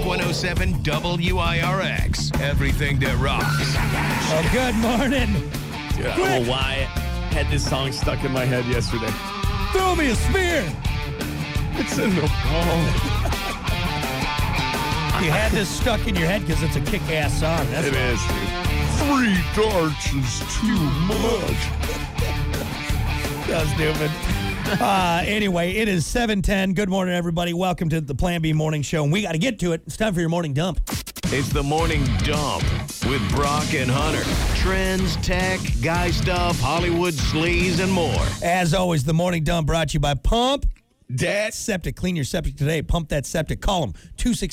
Rock 107 WIRX. Everything that rocks. Well, good morning. Dude, I don't know why I had this song stuck in my head yesterday. Throw me a spear. It's in the You had this stuck in your head because it's a kick-ass song. That's It is, dude. 3 darts is too much. so stupid. Anyway, it is 7:10. Good morning, everybody. Welcome to the Plan B Morning Show. And we got to get to it. It's time for your morning dump. It's the Morning Dump with Brock and Hunter. Trends, tech, guy stuff, Hollywood sleaze, and more. As always, the morning dump brought to you by Pump That Septic. Clean your septic today. Pump that septic. Call them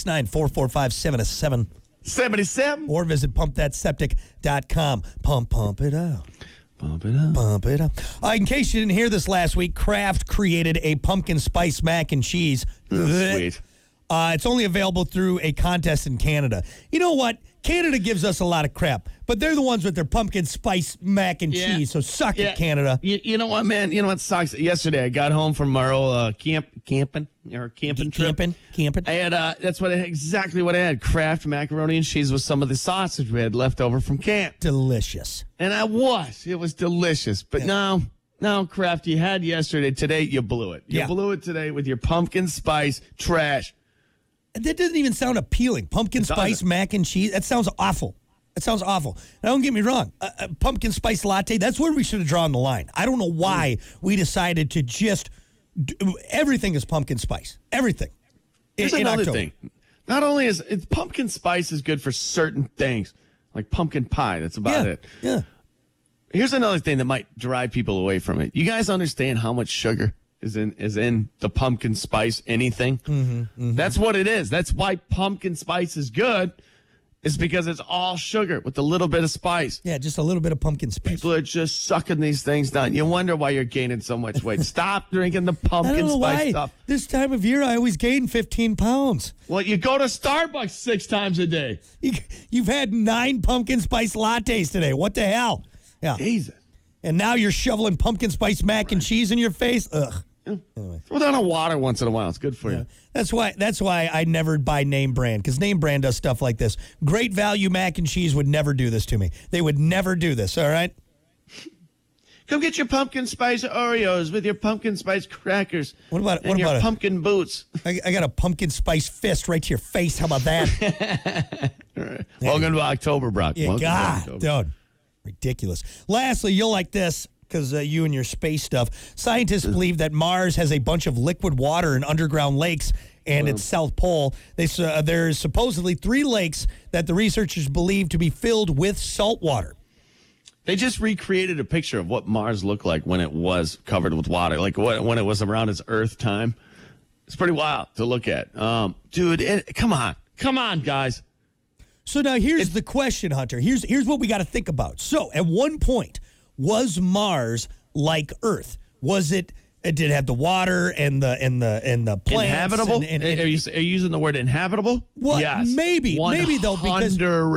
269-445-7777 77. or visit pumpthatseptic.com. Pump it out. Pump it up. Pump it up. In case you didn't hear this last week, Kraft created a pumpkin spice mac and cheese. Sweet. It's only available through a contest in Canada. You know what? Canada gives us a lot of crap, but they're the ones with their pumpkin spice mac and cheese, so suck it, Canada. You know what, man? You know what sucks? Yesterday, I got home from our old camping trip. Camping. I had exactly what I had: Kraft macaroni and cheese with some of the sausage we had left over from camp. Delicious. And it was delicious. But now, Kraft, you had yesterday. Today, you blew it. You blew it today with your pumpkin spice trash. That doesn't even sound appealing. Pumpkin spice mac and cheese. That sounds awful. Now, don't get me wrong. A pumpkin spice latte, that's where we should have drawn the line. I don't know why we decided to just everything is pumpkin spice. Everything. Here's in another October. thing. Not only is pumpkin spice is good for certain things, like pumpkin pie. That's about it. Yeah. Here's another thing that might drive people away from it. You guys understand how much sugar is in the pumpkin spice anything? Mm-hmm. That's what it is. That's why pumpkin spice is good. It's because it's all sugar with a little bit of spice. Yeah, just a little bit of pumpkin spice. People are just sucking these things down. You wonder why you're gaining so much weight. Stop drinking the pumpkin spice stuff. This time of year, I always gain 15 pounds. Well, you go to Starbucks 6 times a day. You've had 9 pumpkin spice lattes today. What the hell? Yeah. Jesus. And now you're shoveling pumpkin spice mac and cheese in your face? Ugh. Anyway. Throw down a water once in a while. It's good for you. That's why I never buy name brand, because name brand does stuff like this. Great Value mac and cheese would never do this to me. They would never do this, all right? Come get your pumpkin spice Oreos with your pumpkin spice crackers. What about your pumpkin boots? I got a pumpkin spice fist right to your face. How about that? All right. Welcome to October, Brock. Yeah, God, dude. Ridiculous. Lastly, you'll like this, because you and your space stuff. Scientists believe that Mars has a bunch of liquid water in underground lakes and its South Pole. There's supposedly 3 lakes that the researchers believe to be filled with salt water. They just recreated a picture of what Mars looked like when it was covered with water, like when it was around its Earth time. It's pretty wild to look at. Dude, come on, guys. So now here's the question, Hunter. Here's what we got to think about. So at one point, was Mars like Earth? Was it? Did it have the water and the plants? Inhabitable? Are you using the word inhabitable? Well, yes. Maybe though, because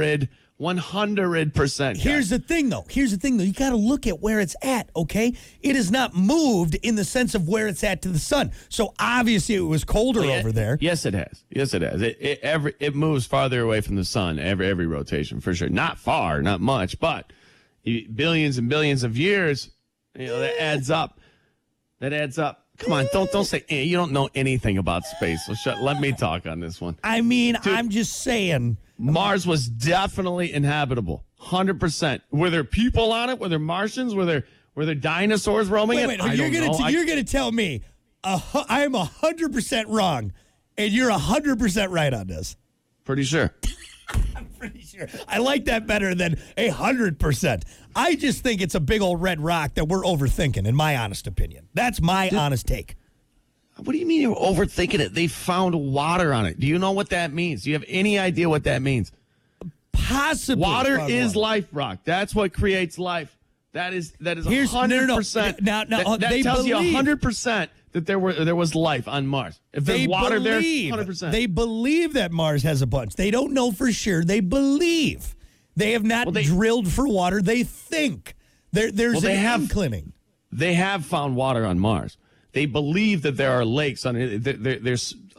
100%. Here's the thing though. You got to look at where it's at. Okay, it is not moved in the sense of where it's at to the sun. So obviously it was colder over there. Yes, it has. It moves farther away from the sun every rotation for sure. Not far, not much, but billions and billions of years, that adds up. Come on, don't say you don't know anything about space. So let me talk on this one. I mean, dude, I'm just saying. Mars was definitely inhabitable, 100%. Were there people on it? Were there Martians? Were there dinosaurs roaming it? You're gonna tell me I'm 100% wrong, and you're 100% right on this. Pretty sure. I'm pretty sure. I like that better than 100%. I just think it's a big old red rock that we're overthinking, in my honest opinion. That's my honest take. What do you mean you're overthinking it? They found water on it. Do you know what that means? Do you have any idea what that means? Possibly. Water is life, Brock. That's what creates life. That is 100%. Now, that tells you 100% that there was life on Mars. If there's water there, 100%. They believe that Mars has a bunch. They don't know for sure. They believe. They have not drilled for water. They think. There's an inclining. They have found water on Mars. They believe that there are lakes on it. There's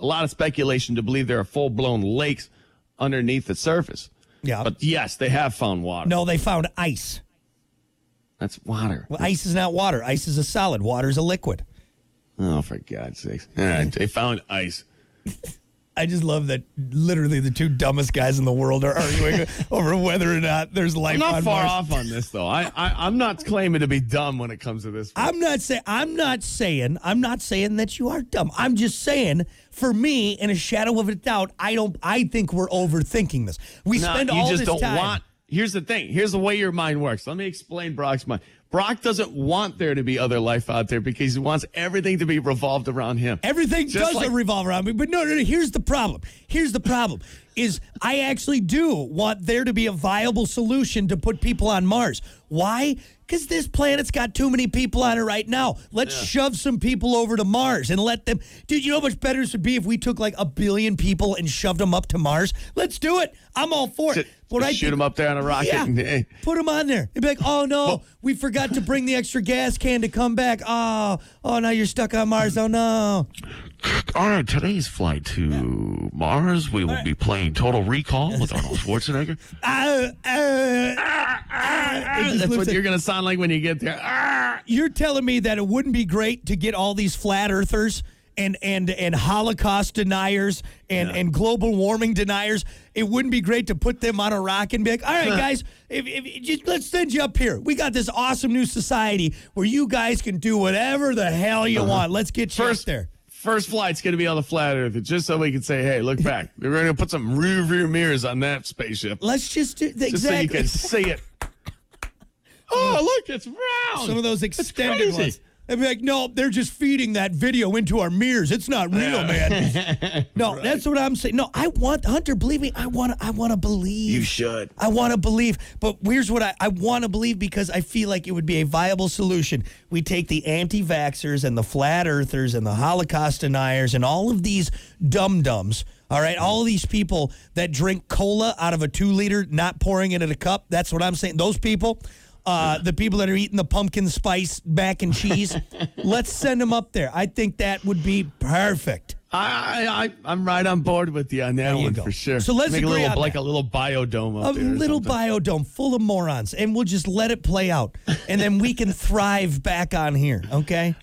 a lot of speculation to believe there are full-blown lakes underneath the surface. Yeah. But yes, they have found water. No, they found ice. That's water. Well, ice is not water. Ice is a solid. Water is a liquid. Oh, for God's sakes. All right, they found ice. I just love that literally the two dumbest guys in the world are arguing over whether or not there's life I'm on not far Mars. off on this, though. I'm not claiming to be dumb when it comes to this. I'm not saying that you are dumb. I'm just saying, for me, in a shadow of a doubt, I think we're overthinking this. We spend all this time. Here's the thing. Here's the way your mind works. Let me explain Brock's mind. Brock doesn't want there to be other life out there because he wants everything to be revolved around him. Everything doesn't revolve around me. But no. Here's the problem. Is I actually do want there to be a viable solution to put people on Mars. Why? Because this planet's got too many people on it right now. Let's shove some people over to Mars and let them. Dude, you know how much better this would be if we took like 1 billion people and shoved them up to Mars? Let's do it. I'm all for it. Shoot them up there on a rocket. Yeah, put them on there. They'd be like, oh, no, we forgot to bring the extra gas can to come back. Oh, now you're stuck on Mars. Oh, no. All right, today's flight to Mars, we will be playing Total Recall with Arnold Schwarzenegger. That's what you're going to sound like when you get there. You're telling me that it wouldn't be great to get all these flat earthers and Holocaust deniers and global warming deniers? It wouldn't be great to put them on a rock and be like, all right, guys, let's send you up here. We got this awesome new society where you guys can do whatever the hell you want. Let's get you up there. First flight's going to be on the flat earth, just so we can say, hey, look back. We're going to put some rear mirrors on that spaceship. Let's just do exactly. Just so you can see it. Oh, look, it's round. Some of those extended ones. They'd be like, no, they're just feeding that video into our mirrors. It's not real, man. No, right. That's what I'm saying. No, I want, Hunter, believe me, I want to believe. You should. I want to believe. But here's what I want to believe, because I feel like it would be a viable solution. We take the anti-vaxxers and the flat earthers and the Holocaust deniers and all of these dum-dums, all right, all of these people that drink cola out of a 2-liter, not pouring it in a cup. That's what I'm saying. Those people. The people that are eating the pumpkin spice mac and cheese, let's send them up there. I think that would be perfect. I'm right on board with you on that one for sure. So let's make agree a on like a little biodome up there. A little biodome full of morons, and we'll just let it play out, and then we can thrive back on here. Okay?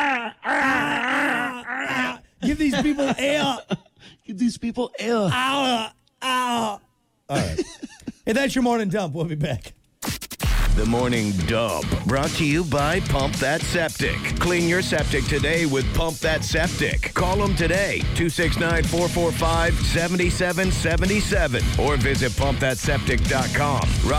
Give these people air. Give these people air. All right. Hey, that's your morning dump. We'll be back. The Morning Dump, brought to you by Pump That Septic. Clean your septic today with Pump That Septic. Call them today, 269-445-7777, or visit pumpthatseptic.com.